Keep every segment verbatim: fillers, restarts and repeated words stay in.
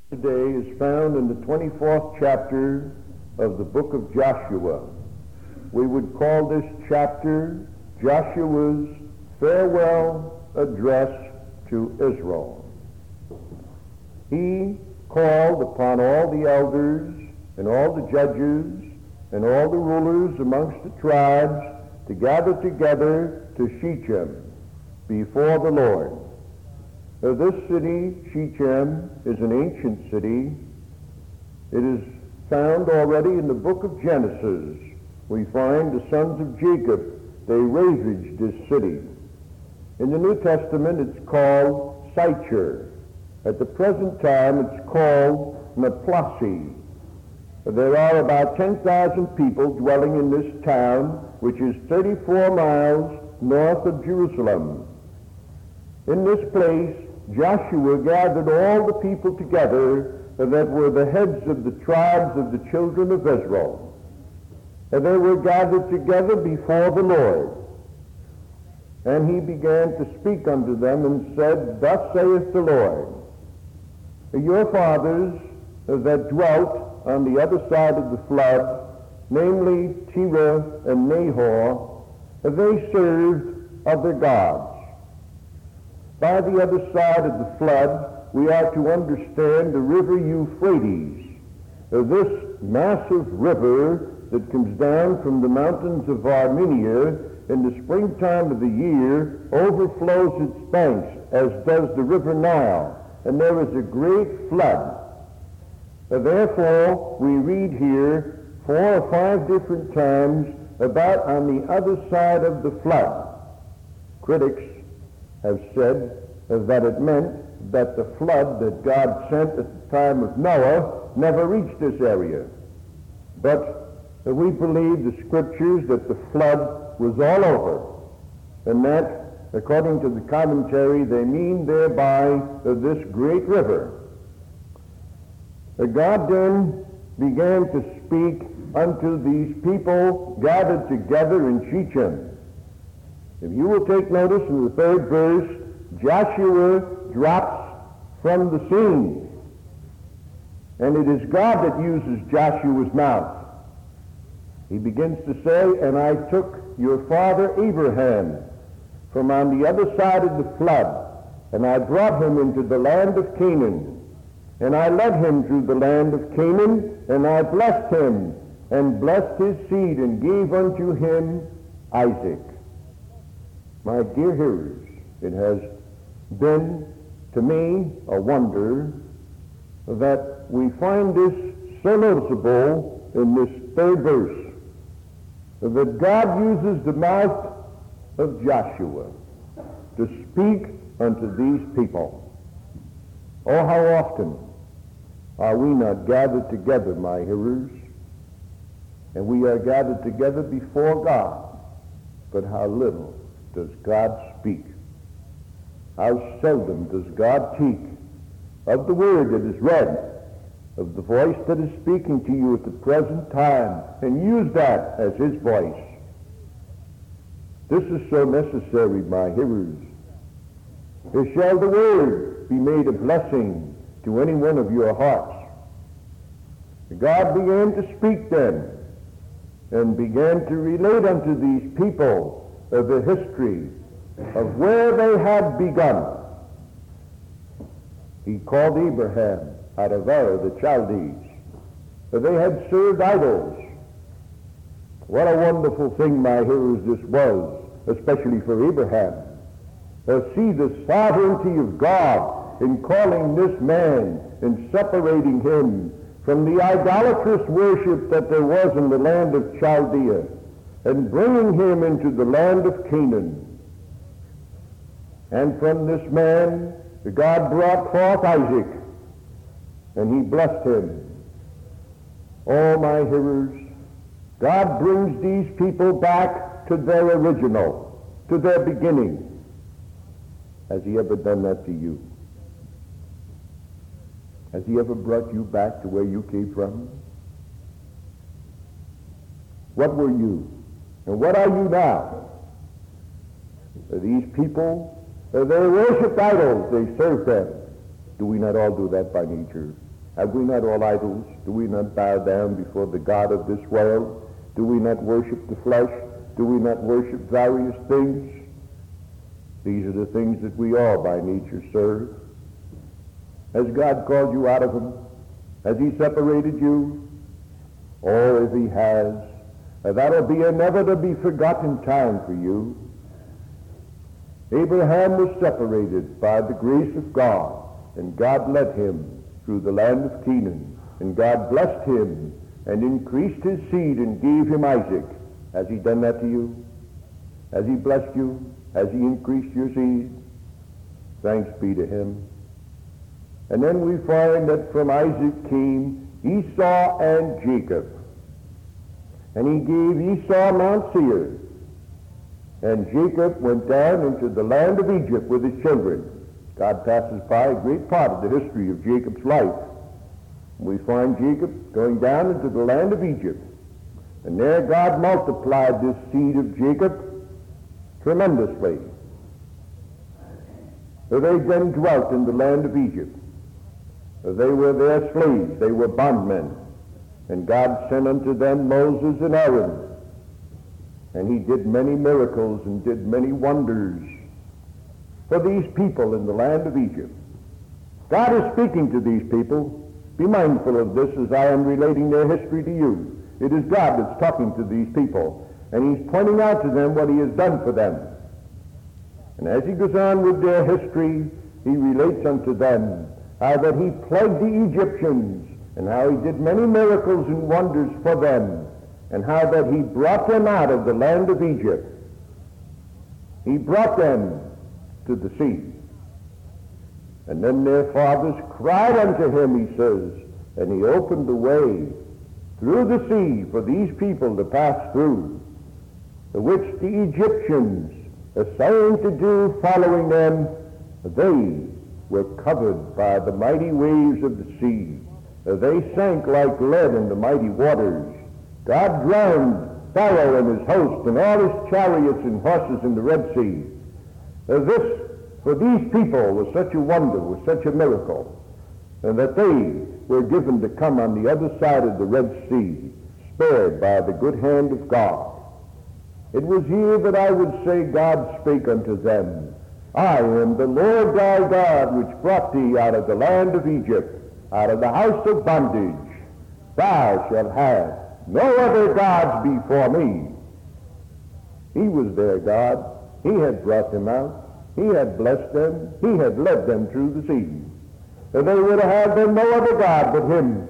Today is found in the twenty-fourth chapter of the book of Joshua. We would call this chapter Joshua's farewell address to Israel. He called upon all the elders and all the judges and all the rulers amongst the tribes to gather together to Shechem before the Lord. Now, this city, Shechem, is an ancient city. It is found already in the book of Genesis. We find the sons of Jacob, they ravaged this city. In the New Testament, it's called Sychar. At the present time, it's called Naplasi. There are about ten thousand people dwelling in this town, which is thirty-four miles north of Jerusalem. In this place, Joshua gathered all the people together that were the heads of the tribes of the children of Israel. And they were gathered together before the Lord. And he began to speak unto them and said, Thus saith the Lord, your fathers that dwelt on the other side of the flood, namely Terah and Nahor, they served other gods. By the other side of the flood, we are to understand the river Euphrates. Uh, this massive river that comes down from the mountains of Armenia in the springtime of the year overflows its banks, as does the river Nile, and there is a great flood. Uh, therefore, we read here four or five different times about on the other side of the flood. Critics have said uh, that it meant that the flood that God sent at the time of Noah never reached this area. But uh, we believe the scriptures that the flood was all over, and that, according to the commentary, they mean thereby uh, this great river. Uh, God then began to speak unto these people gathered together in Shechem. If you will take notice in the third verse, Joshua drops from the scene. And it is God that uses Joshua's mouth. He begins to say, And I took your father Abraham from on the other side of the flood, and I brought him into the land of Canaan. And I led him through the land of Canaan, and I blessed him, and blessed his seed, and gave unto him Isaac. My dear hearers, it has been to me a wonder that we find this so noticeable in this third verse, that God uses the mouth of Joshua to speak unto these people. Oh, how often are we not gathered together, my hearers, and we are gathered together before God, but how little does God speak? How seldom does God speak of the word that is read, of the voice that is speaking to you at the present time, and use that as his voice. This is so necessary, my hearers. If shall the word be made a blessing to any one of your hearts. God began to speak then, and began to relate unto these people of the history of where they had begun. He called Abraham out of Ur, the Chaldees, for they had served idols. What a wonderful thing, my hearers, this was, especially for Abraham. Uh, see the sovereignty of God in calling this man and separating him from the idolatrous worship that there was in the land of Chaldea, and bringing him into the land of Canaan. And from this man, God brought forth Isaac, and he blessed him. Oh, my hearers, God brings these people back to their original, to their beginning. Has he ever done that to you? Has he ever brought you back to where you came from? What were you? And what are you now? These people, they worship idols, they serve them. Do we not all do that by nature? Have we not all idols? Do we not bow down before the God of this world? Do we not worship the flesh? Do we not worship various things? These are the things that we all by nature serve. Has God called you out of them? Has he separated you? Or if he has, that'll be a never-to-be forgotten time for you. Abraham was separated by the grace of God, and God led him through the land of Canaan, and God blessed him and increased his seed and gave him Isaac. Has he done that to you? Has he blessed you? Has he increased your seed? Thanks be to him. And then we find that from Isaac came Esau and Jacob. And he gave Esau Mount Seir. And Jacob went down into the land of Egypt with his children. God passes by a great part of the history of Jacob's life. We find Jacob going down into the land of Egypt. And there God multiplied this seed of Jacob tremendously. So they then dwelt in the land of Egypt. They were their slaves. They were bondmen. And God sent unto them Moses and Aaron. And he did many miracles and did many wonders for these people in the land of Egypt. God is speaking to these people. Be mindful of this as I am relating their history to you. It is God that's talking to these people, and he's pointing out to them what he has done for them. And as he goes on with their history, he relates unto them how that he plagued the Egyptians, and how he did many miracles and wonders for them, and how that he brought them out of the land of Egypt. He brought them to the sea. And then their fathers cried unto him, he says, and he opened the way through the sea for these people to pass through, which the Egyptians essaying to do, following them, they were covered by the mighty waves of the sea. They sank like lead in the mighty waters. God drowned Pharaoh and his host and all his chariots and horses in the Red Sea. Uh, this, for these people, was such a wonder, was such a miracle, and that they were given to come on the other side of the Red Sea, spared by the good hand of God. It was here that I would say God spake unto them, I am the Lord thy God, which brought thee out of the land of Egypt, out of the house of bondage. Thou shalt have no other gods before me. He was their God. He had brought them out. He had blessed them. He had led them through the sea. And they would have had them no other God but him.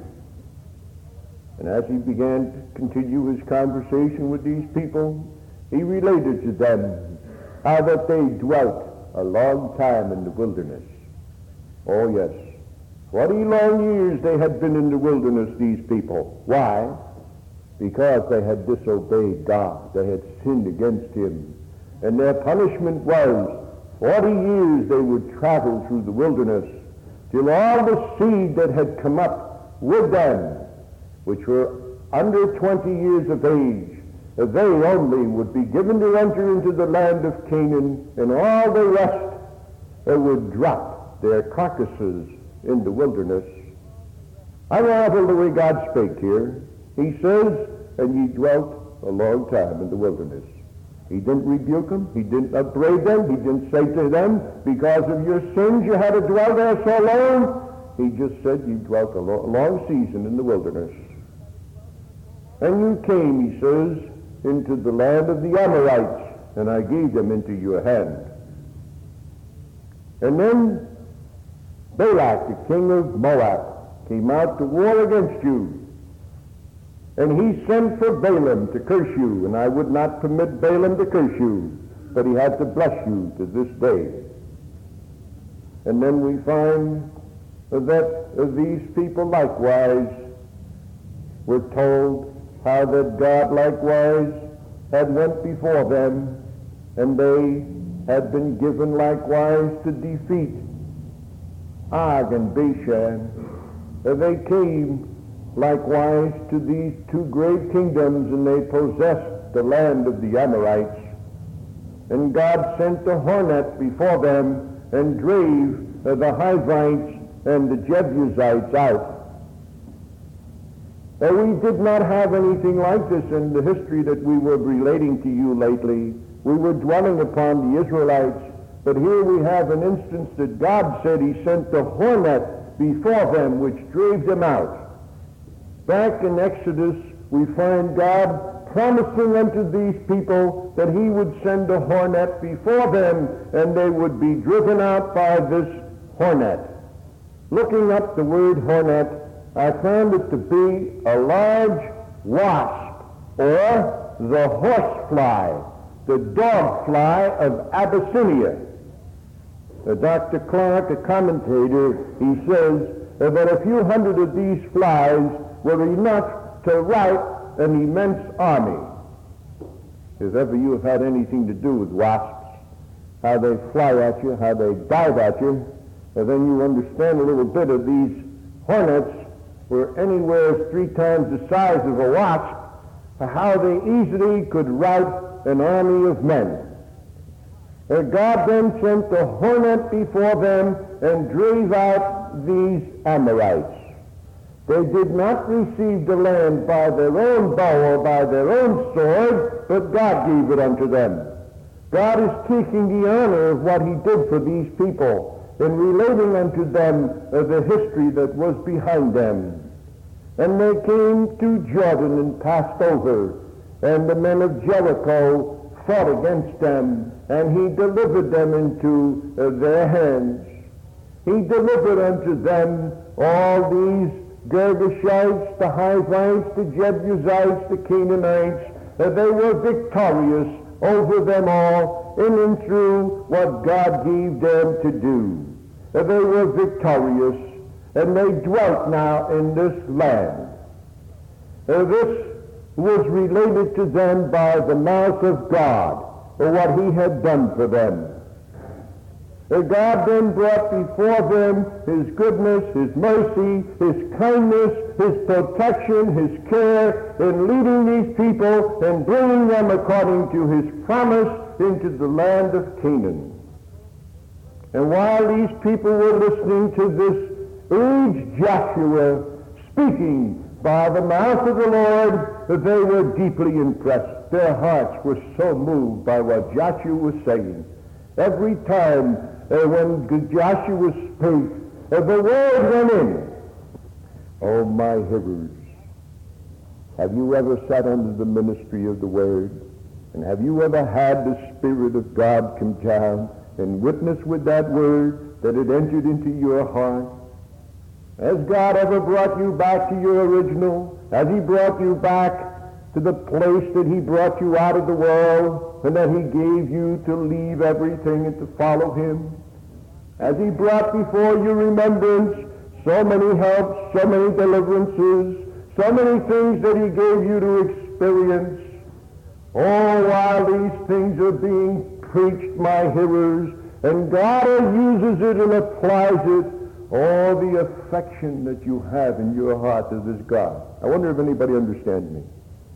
And as he began to continue his conversation with these people, he related to them how that they dwelt a long time in the wilderness. Oh yes, forty long years they had been in the wilderness, these people. Why? Because they had disobeyed God. They had sinned against him. And their punishment was forty years they would travel through the wilderness till all the seed that had come up with them, which were under twenty years of age, they only would be given to enter into the land of Canaan, and all the rest they would drop their carcasses in the wilderness. I marvel the way God spake here. He says, and ye dwelt a long time in the wilderness. He didn't rebuke them. He didn't upbraid them. He didn't say to them, because of your sins you had to dwell there so long. He just said you dwelt a lo- long season in the wilderness. And you came, he says, into the land of the Amorites, and I gave them into your hand. And then Balak, the king of Moab, came out to war against you. And he sent for Balaam to curse you, and I would not permit Balaam to curse you, but he had to bless you to this day. And then we find that these people likewise were told how that God likewise had went before them, and they had been given likewise to defeat Og and Bashan. And they came likewise to these two great kingdoms, and they possessed the land of the Amorites. And God sent a hornet before them and drave the Hivites and the Jebusites out. Uh, we did not have anything like this in the history that we were relating to you lately. We were dwelling upon the Israelites, but here we have an instance that God said he sent the hornet before them, which drave them out. Back in Exodus, we find God promising unto these people that he would send a hornet before them, and they would be driven out by this hornet. Looking up the word hornet, I found it to be a large wasp, or the horsefly, the dog fly of Abyssinia. Uh, Doctor Clark, a commentator, he says uh, that a few hundred of these flies were enough to rout an immense army. If ever you have had anything to do with wasps, how they fly at you, how they dive at you, uh, then you understand a little bit of these hornets were anywhere three times the size of a wasp, how they easily could rout an army of men. Uh, God then sent the hornet before them and drave out these Amorites. They did not receive the land by their own bow or by their own sword, but God gave it unto them. God is taking the honor of what he did for these people and relating unto them uh, the history that was behind them. And they came to Jordan and passed over, and the men of Jericho fought against them, and he delivered them into uh, their hands. He delivered unto them all these Girgashites, the Hivites, the Jebusites, the Canaanites. Uh, they were victorious over them all in and through what God gave them to do. Uh, they were victorious, and they dwelt now in this land. Uh, this was related to them by the mouth of God, or what he had done for them. Uh, God then brought before them his goodness, his mercy, his kindness, his protection, his care in leading these people and bringing them according to his promise into the land of Canaan. And while these people were listening to this aged Joshua speaking by the mouth of the Lord, that they were deeply impressed. Their hearts were so moved by what Joshua was saying. Every time uh, when Joshua spoke, uh, the word went in. Oh, my hearers, have you ever sat under the ministry of the word? And have you ever had the Spirit of God come down and witness with that word that it entered into your heart? Has God ever brought you back to your original? Has he brought you back to the place that he brought you out of the world and that he gave you to leave everything and to follow him? Has he brought before your remembrance so many helps, so many deliverances, so many things that he gave you to experience? Oh, while these things are being preached, my hearers, and God uses it and applies it, all the affection that you have in your heart to this God. I wonder if anybody understands me.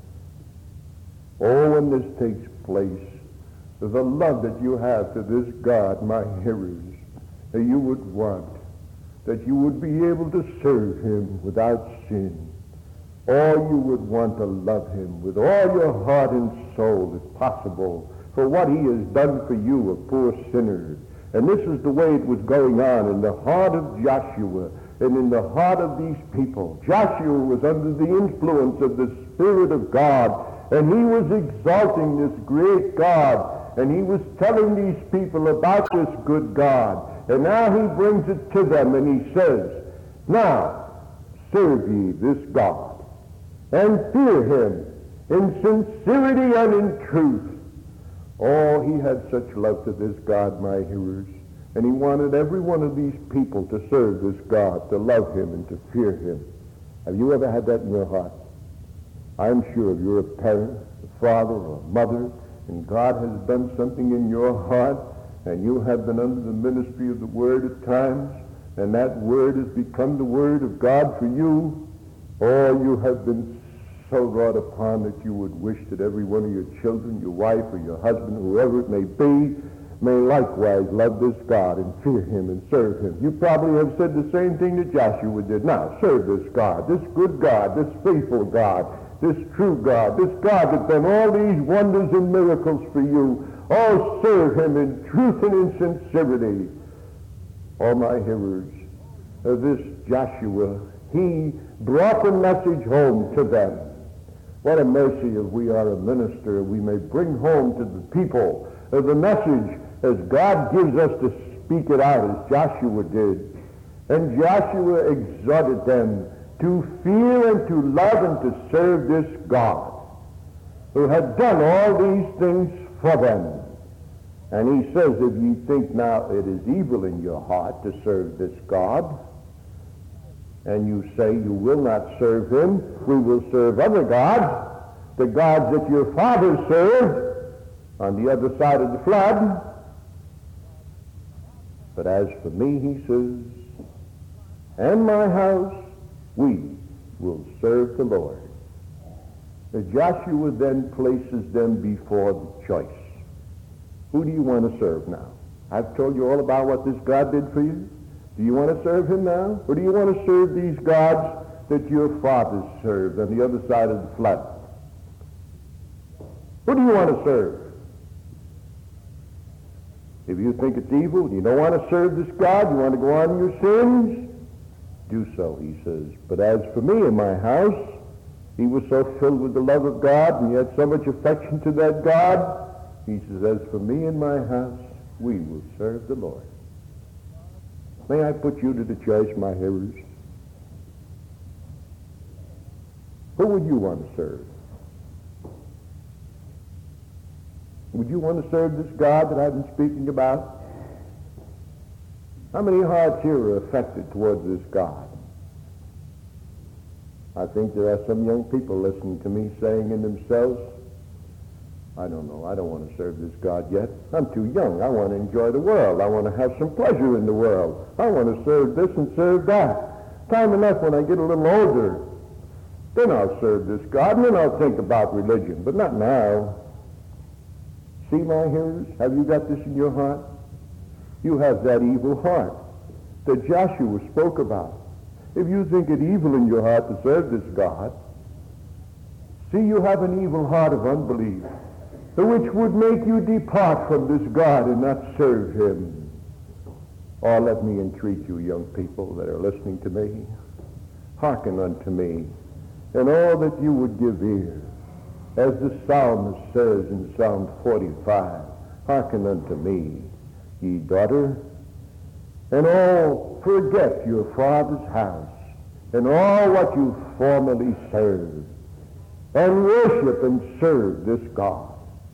Oh, when this takes place, the love that you have to this God, my hearers, that you would want, that you would be able to serve him without sin. Or you would want to love him with all your heart and soul, if possible, for what he has done for you, a poor sinner. And this is the way it was going on in the heart of Joshua and in the heart of these people. Joshua was under the influence of the Spirit of God, and he was exalting this great God, and he was telling these people about this good God. And now he brings it to them, and he says, now serve ye this God, and fear him in sincerity and in truth. Oh, he had such love to this God, my hearers, and he wanted every one of these people to serve this God, to love him and to fear him. Have you ever had that in your heart? I'm sure if you're a parent, a father, or a mother, and God has done something in your heart, and you have been under the ministry of the Word at times, and that Word has become the Word of God for you, or you have been so wrought upon that you would wish that every one of your children, your wife or your husband, whoever it may be, may likewise love this God and fear him and serve him. You probably have said the same thing that Joshua did. Now, serve this God, this good God, this faithful God, this true God, this God that's done all these wonders and miracles for you. Oh, serve him in truth and in sincerity. All my hearers, uh, this Joshua, he brought the message home to them. What a mercy if we are a minister, we may bring home to the people uh, the message as God gives us to speak it out, as Joshua did. And Joshua exhorted them to fear and to love and to serve this God who had done all these things for them. And he says, if you think now it is evil in your heart to serve this God, and you say you will not serve him, we will serve other gods, the gods that your fathers served on the other side of the flood. But as for me, he says, and my house, we will serve the Lord. And Joshua then places them before the choice. Who do you want to serve now? I've told you all about what this God did for you. Do you want to serve him now? Or do you want to serve these gods that your fathers served on the other side of the flood? Who do you want to serve? If you think it's evil and you don't want to serve this God, you want to go on in your sins, do so, he says. But as for me and my house, he was so filled with the love of God and he had so much affection to that God, he says, as for me and my house, we will serve the Lord. May I put you to the choice, my hearers? Who would you want to serve? Would you want to serve this God that I've been speaking about? How many hearts here are affected towards this God? I think there are some young people listening to me saying in themselves, I don't know, I don't want to serve this God yet. I'm too young. I want to enjoy the world. I want to have some pleasure in the world. I want to serve this and serve that. Time enough when I get a little older, then I'll serve this God, and then I'll think about religion, but not now. See, my hearers, have you got this in your heart? You have that evil heart that Joshua spoke about. If you think it evil in your heart to serve this God, see, you have an evil heart of unbelief, which would make you depart from this God and not serve him. Oh, let me entreat you, young people that are listening to me, hearken unto me, and all that you would give ear. As the psalmist says in Psalm forty-five, hearken unto me, ye daughter, and all forget your father's house, and all what you formerly served, and worship and serve this God.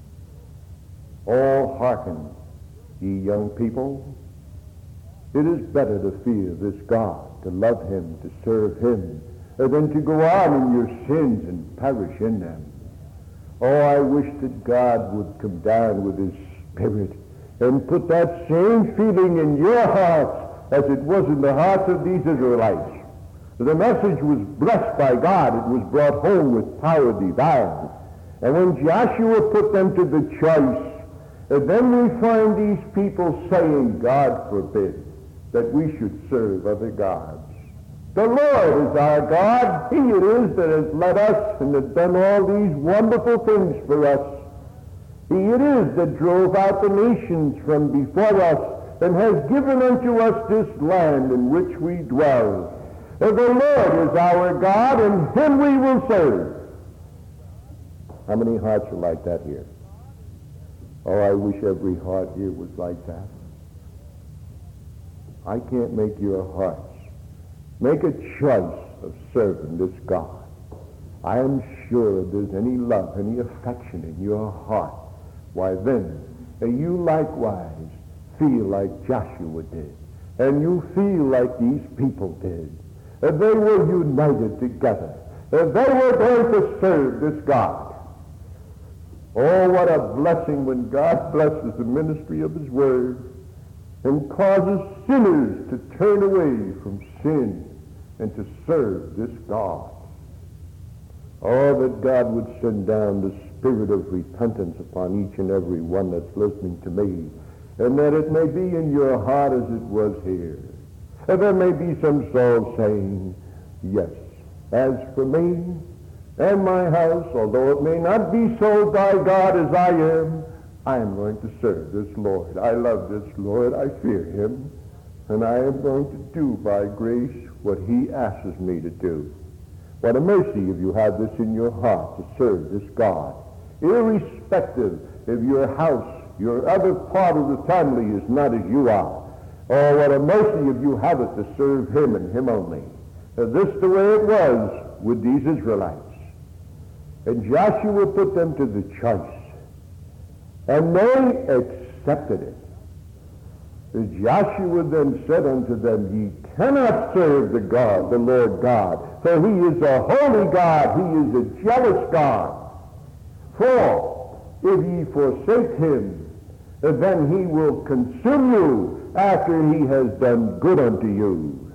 All hearken, ye young people. It is better to fear this God, to love him, to serve him, than to go on in your sins and perish in them. Oh, I wish that God would come down with his Spirit and put that same feeling in your hearts as it was in the hearts of these Israelites. The message was blessed by God. It was brought home with power divine. And when Joshua put them to the choice, and then we find these people saying, God forbid that we should serve other gods. The Lord is our God. He it is that has led us and has done all these wonderful things for us. He it is that drove out the nations from before us and has given unto us this land in which we dwell. And the Lord is our God, and him we will serve. How many hearts are like that here? Oh, I wish every heart here was like that. I can't make your hearts make a choice of serving this God. I am sure if there's any love, any affection in your heart, why then you likewise feel like Joshua did, and you feel like these people did. And they were united together, and they were going to serve this God. Oh, what a blessing when God blesses the ministry of his word and causes sinners to turn away from sin and to serve this God. Oh, that God would send down the spirit of repentance upon each and every one that's listening to me, and that it may be in your heart as it was here. And there may be some soul saying, yes, as for me and my house, although it may not be so by God as I am, I am going to serve this Lord. I love this Lord. I fear him. And I am going to do by grace what he asks me to do. What a mercy if you have this in your heart to serve this God, irrespective if your house, your other part of the family is not as you are. Oh, what a mercy if you have it to serve him and him only. Now, this is the way it was with these Israelites. And Joshua put them to the choice. And they accepted it. And Joshua then said unto them, ye cannot serve the God, the Lord God, for he is a holy God, he is a jealous God. For if ye forsake him, then he will consume you after he has done good unto you.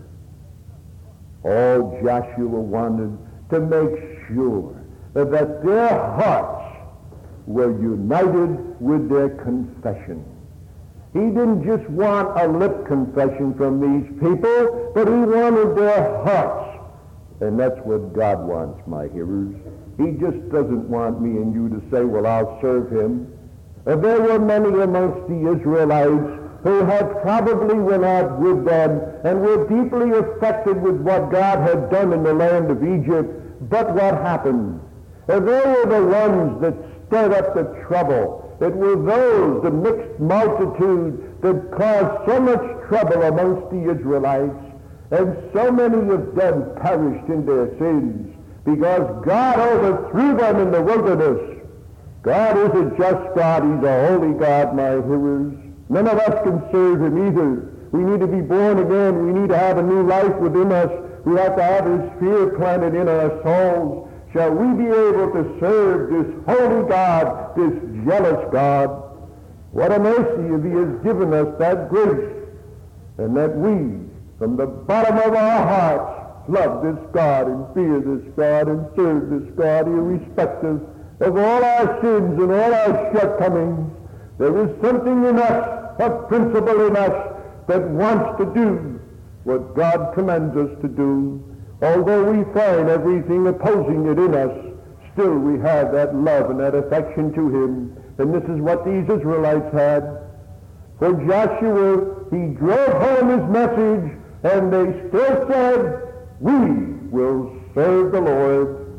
All Joshua wanted to make sure that their hearts were united with their confession. He didn't just want a lip confession from these people, but he wanted their hearts. And that's what God wants, my hearers. He just doesn't want me and you to say, well, I'll serve him. And there were many amongst the Israelites who had probably went out with them and were deeply affected with what God had done in the land of Egypt. But what happened? And they were the ones that stirred up the trouble. It were those, the mixed multitude, that caused so much trouble amongst the Israelites, and so many of them perished in their sins, because God overthrew them in the wilderness. God is a just God. He's a holy God, my hearers. None of us can serve him either. We need to be born again. We need to have a new life within us. We have to have his fear planted in our souls. Shall we be able to serve this holy God, this jealous God? What a mercy if he has given us that grace, and that we, from the bottom of our hearts, love this God and fear this God and serve this God, irrespective of all our sins and all our shortcomings. There is something in us, a principle in us, that wants to do what God commands us to do. Although we find everything opposing it in us, still we have that love and that affection to him. And this is what these Israelites had. For Joshua, he drove home his message, and they still said, we will serve the Lord.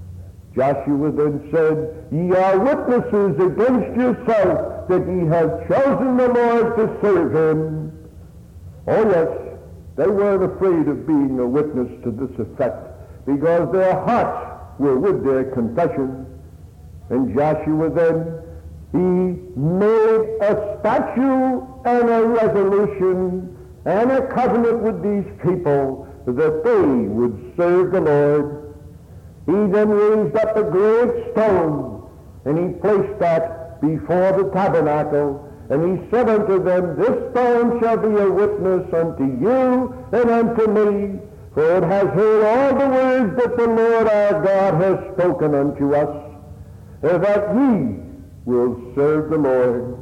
Joshua then said, ye are witnesses against yourself that ye have chosen the Lord to serve him. Oh yes, they weren't afraid of being a witness to this effect, because their hearts were with their confession. And Joshua then, he made a statute and a resolution and a covenant with these people that they would serve the Lord. He then raised up a great stone, and he placed that before the tabernacle. And he said unto them, this stone shall be a witness unto you and unto me, for it has heard all the words that the Lord our God has spoken unto us, that ye will serve the Lord.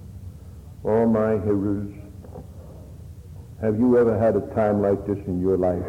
Oh, my hearers, have you ever had a time like this in your life?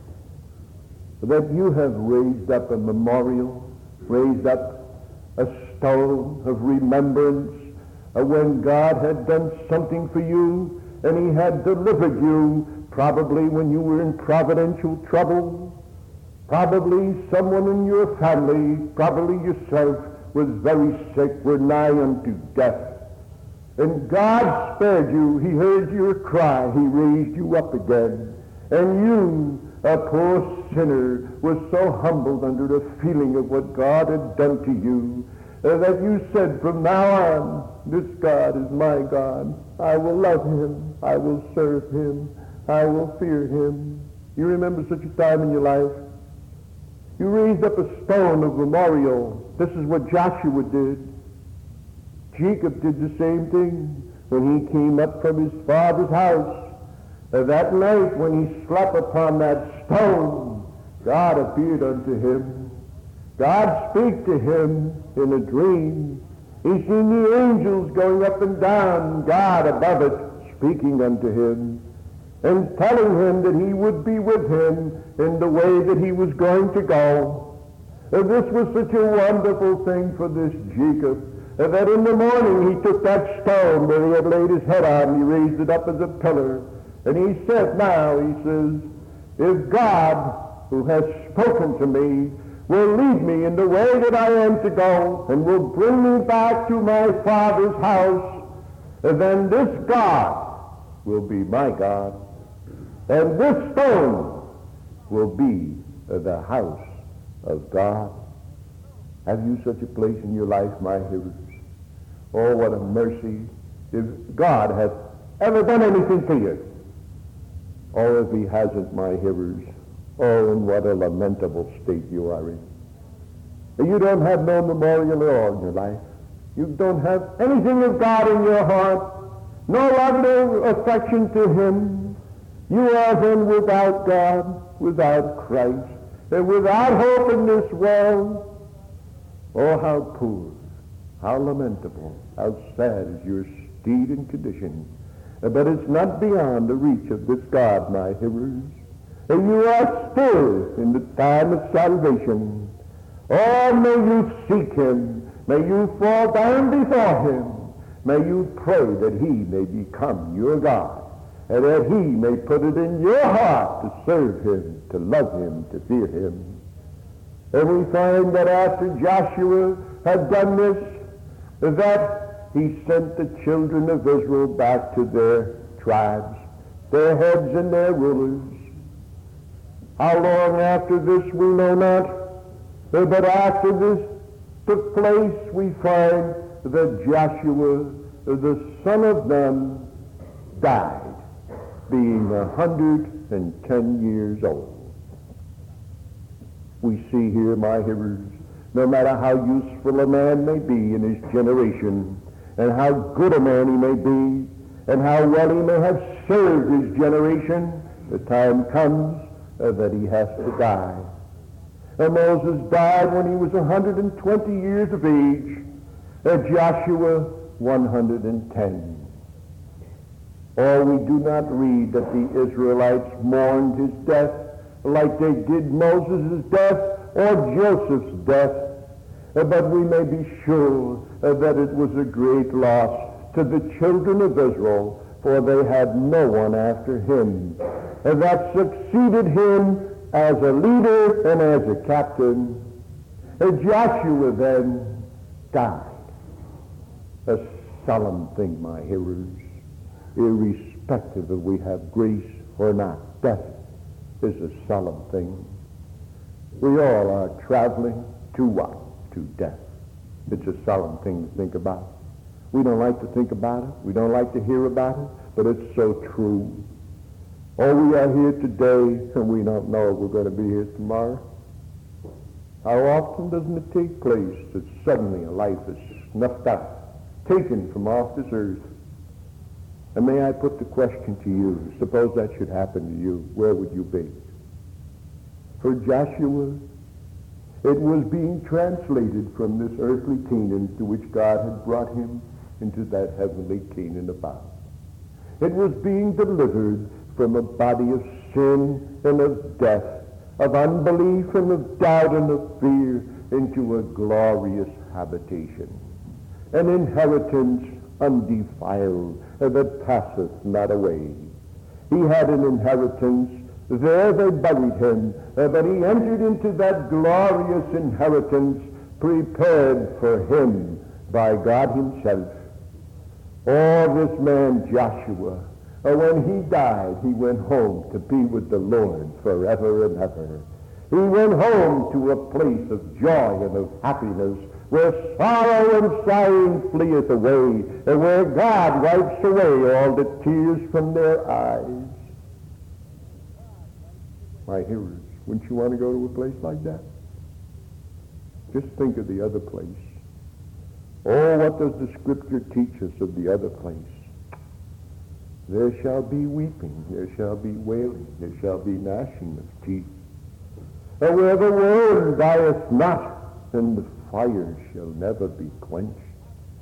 That you have raised up a memorial, raised up a stone of remembrance, Uh, when God had done something for you, and he had delivered you, probably when you were in providential trouble, probably someone in your family, probably yourself, was very sick, were nigh unto death. And God spared you. He heard your cry. He raised you up again. And you, a poor sinner, was so humbled under the feeling of what God had done to you, Uh, that you said, from now on, this God is my God. I will love him. I will serve him. I will fear him. You remember such a time in your life? You raised up a stone of memorial. This is what Joshua did. Jacob did the same thing when he came up from his father's house. Uh, that night when he slept upon that stone, God appeared unto him. God spake to him in a dream, He seen the angels going up and down, God above it, speaking unto him, and telling him that he would be with him in the way that he was going to go. And this was such a wonderful thing for this Jacob, that in the morning he took that stone where he had laid his head on, and he raised it up as a pillar. And he said, now, he says, if God, who has spoken to me, will lead me in the way that I am to go, and will bring me back to my father's house, then this God will be my God, and this stone will be the house of God. Have you such a place in your life, my hearers? Oh, what a mercy if God has ever done anything to you. Oh, if he hasn't, my hearers, oh, and what a lamentable state you are in. You don't have no memorial at all in your life. You don't have anything of God in your heart, no love, no affection to him. You are then without God, without Christ, and without hope in this world. Oh, how poor, how lamentable, how sad is your state and condition. But it's not beyond the reach of this God, my hearers. And you are still in the time of salvation. Oh, may you seek him. May you fall down before him. May you pray that he may become your God, and that he may put it in your heart to serve him, to love him, to fear him. And we find that after Joshua had done this, that he sent the children of Israel back to their tribes, their heads and their rulers. How long after this we know not, but after this took place we find that Joshua, the son of Nun, died, being a hundred and ten years old. We see here, my hearers, no matter how useful a man may be in his generation, and how good a man he may be, and how well he may have served his generation, the time comes uh, that he has to die. And Moses died when he was one hundred twenty years of age, and Joshua one hundred ten. Or we do not read that the Israelites mourned his death like they did Moses' death or Joseph's death, but we may be sure that it was a great loss to the children of Israel, for they had no one after him that succeeded him as a leader and as a captain. And Joshua then died. A solemn thing, my hearers, irrespective of we have grace or not. Death is a solemn thing. We all are traveling to what? To death. It's a solemn thing to think about. We don't like to think about it. We don't like to hear about it, but it's so true. Oh, we are here today, and we don't know if we're going to be here tomorrow. How often doesn't it take place that suddenly a life is snuffed out, taken from off this earth? And may I put the question to you, suppose that should happen to you, where would you be? For Joshua, it was being translated from this earthly Canaan to which God had brought him into that heavenly Canaan above. It was being delivered from a body of sin and of death, of unbelief and of doubt and of fear, into a glorious habitation, an inheritance undefiled that passeth not away. He had an inheritance. There they buried him, uh, but he entered into that glorious inheritance prepared for him by God himself. Oh, this man Joshua, uh, when he died, he went home to be with the Lord forever and ever. He went home to a place of joy and of happiness, where sorrow and sighing fleeth away, and where God wipes away all the tears from their eyes. My hearers, wouldn't you want to go to a place like that? Just think of the other place. Oh, what does the Scripture teach us of the other place? There shall be weeping, there shall be wailing, there shall be gnashing of teeth. And where the word dieth not, and the fire shall never be quenched.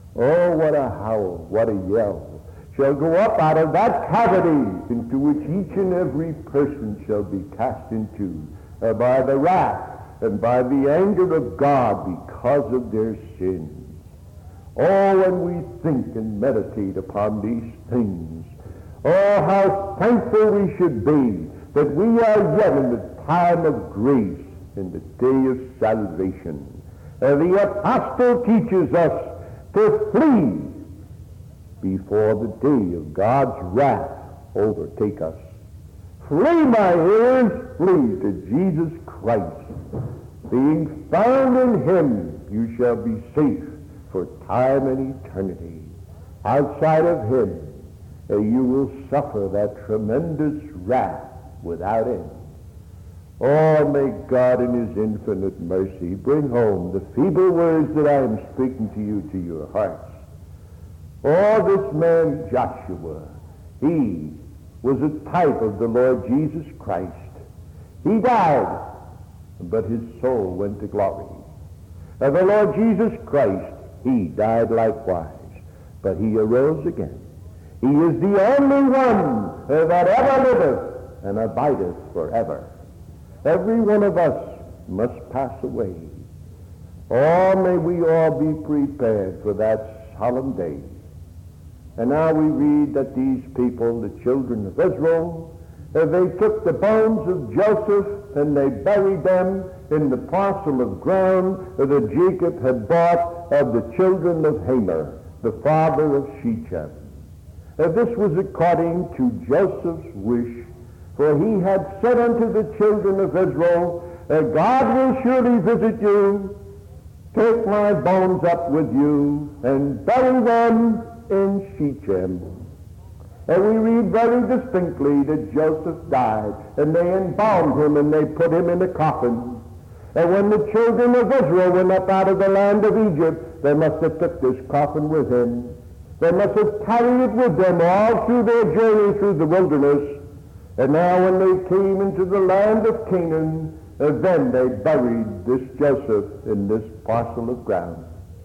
Oh, what a howl, what a yell shall go up out of that cavity into which each and every person shall be cast into uh, by the wrath and by the anger of God because of their sins. Oh, when we think and meditate upon these things, oh, how thankful we should be that we are yet in the time of grace, in the day of salvation. Uh, the apostle teaches us to flee before the day of God's wrath overtake us. Flee, my hearers, flee to Jesus Christ. Being found in him, you shall be safe for time and eternity. Outside of him, uh, you will suffer that tremendous wrath without end. Oh, may God in his infinite mercy bring home the feeble words that I am speaking to you to your hearts. Oh, this man Joshua, he was a type of the Lord Jesus Christ. He died, but his soul went to glory. And the Lord Jesus Christ, he died likewise, but he arose again. He is the only one that ever liveth and abideth forever. Every one of us must pass away. Oh, may we all be prepared for that solemn day. And now we read that these people, the children of Israel, uh, they took the bones of Joseph and they buried them in the parcel of ground that Jacob had bought of the children of Hamor, the father of Shechem. Uh, this was according to Joseph's wish, for he had said unto the children of Israel, uh, God will surely visit you. Take my bones up with you and bury them in Shechem. And we read very distinctly that Joseph died, and they embalmed him and they put him in a coffin. And when the children of Israel went up out of the land of Egypt, they must have took this coffin with him. They must have carried it with them all through their journey through the wilderness. And now when they came into the land of Canaan, uh, then they buried this Joseph in this parcel of ground.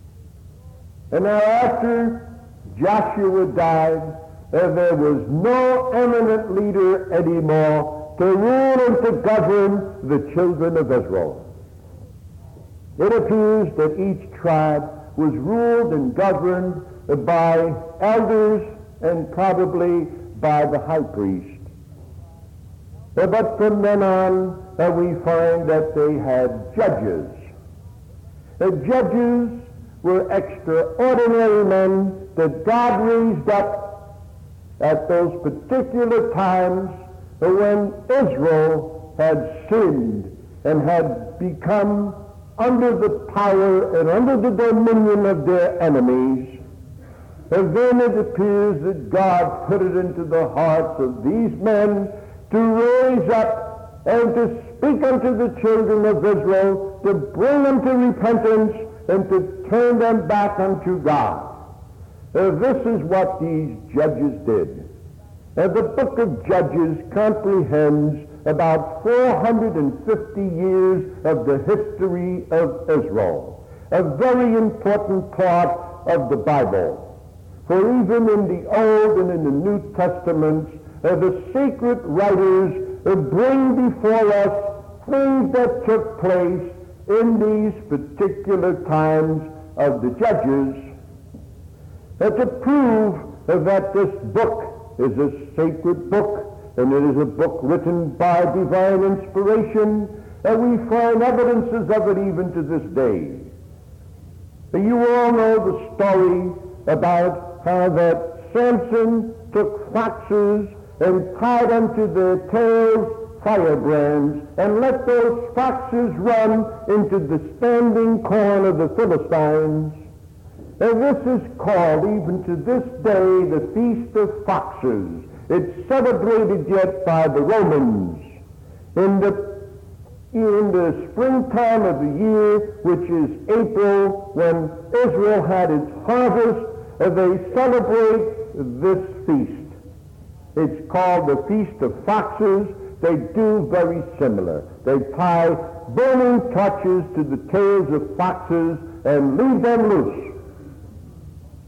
And now after Joshua died, uh, there was no eminent leader anymore to rule and to govern the children of Israel. It appears that each tribe was ruled and governed by elders and probably by the high priest. Uh, but from then on, uh, we find that they had judges. The judges were extraordinary men that God raised up at those particular times when Israel had sinned and had become under the power and under the dominion of their enemies. And then it appears that God put it into the hearts of these men to raise up and to speak unto the children of Israel, to bring them to repentance and to turn them back unto God. Uh, this is what these judges did. Uh, the book of Judges comprehends about four hundred fifty years of the history of Israel, a very important part of the Bible. For even in the Old and in the New Testaments, uh, the sacred writers uh, bring before us things that took place in these particular times of the judges, uh, to prove uh, that this book is a sacred book, and it is a book written by divine inspiration, and we find evidences of it even to this day. You all know the story about how that Samson took foxes and tied unto their tails firebrands and let those foxes run into the standing corn of the Philistines. And this is called, even to this day, the Feast of Foxes. It's celebrated yet by the Romans. In the in the springtime of the year, which is April, when Israel had its harvest, uh, they celebrate this feast. It's called the Feast of Foxes. They do very similar. They tie burning torches to the tails of foxes and leave them loose.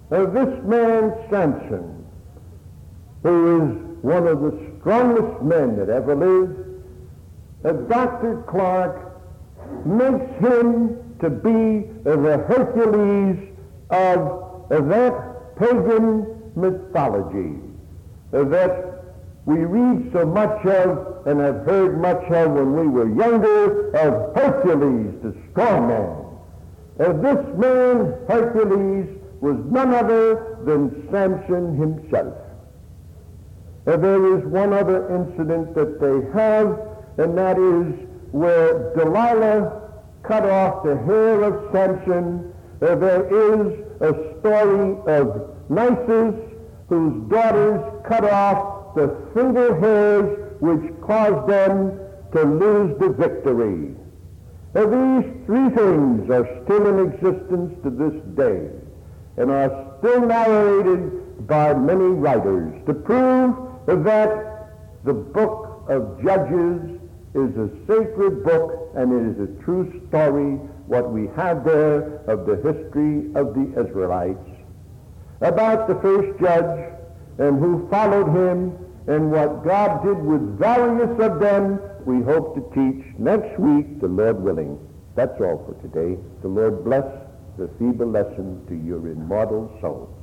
Uh, this man Samson, who is one of the strongest men that ever lived, uh, Doctor Clark makes him to be uh, the Hercules of uh, that pagan mythology uh, that we read so much of and have heard much of when we were younger, of Hercules, the strong man. Uh, this man, Hercules, was none other than Samson himself. Uh, there is one other incident that they have, and that is where Delilah cut off the hair of Samson. Uh, there is a story of Nisus, whose daughters cut off the finger hairs which caused them to lose the victory. Uh, these three things are still in existence to this day and are still narrated by many writers to prove that the book of Judges is a sacred book, and it is a true story, what we have there of the history of the Israelites, about the first judge and who followed him, and what God did with various of them. We hope to teach next week, the Lord willing. That's all for today. The Lord bless the feeble lesson to your immortal soul.